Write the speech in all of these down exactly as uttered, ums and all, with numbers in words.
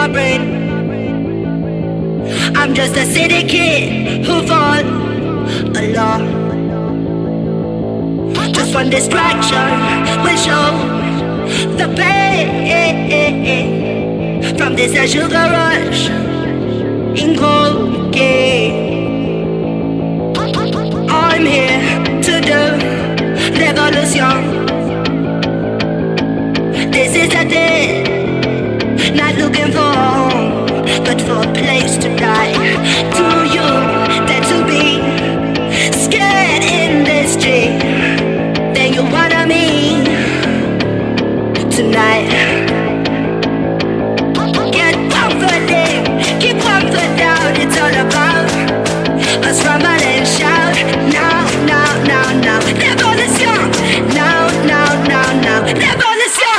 my brain. I'm just a city kid who fought a law. Just one distraction will show the pain from this a sugar rush in cocaine. I'm here to do revolution. This is a day, not looking for a home, but for a place to die. Do you dare to be scared in this dream? Then you wanna me tonight. Get comforted, keep comfort down. It's all about us rumble and shout. Now, now, now, now, revolution. Now, now, now, now, revolution.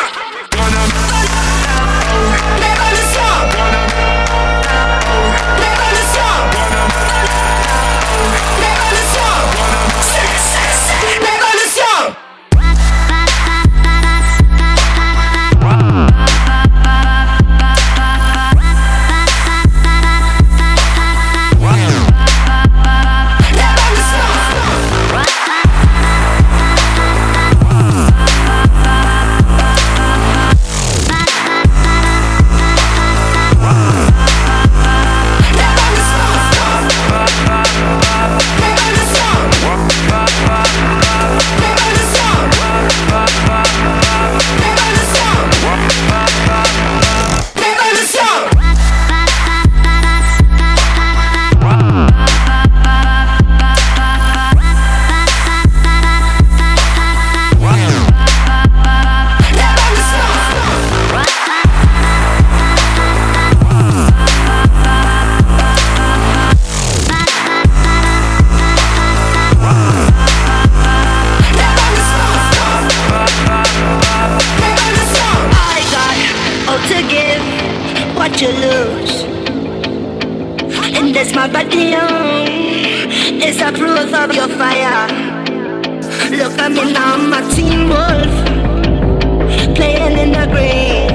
What you lose, and that's my body on. It's a proof of your fire. Look at me now, I'm a teen wolf, playing in the green.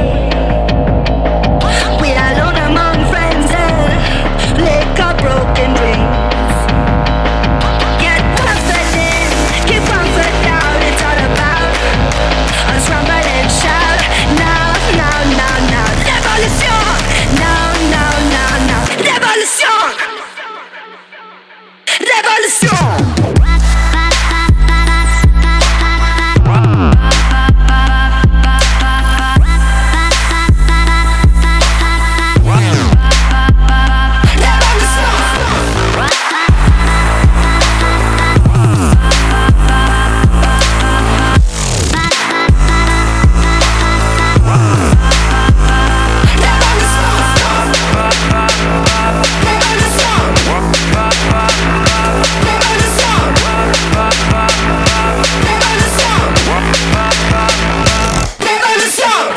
We are alone among friends and lick our broken dreams. Get confident, keep comfort down. It's all about us rumble and shout. Now, now, now, now, revolution. Now, now, now, now, revolution. Revolution.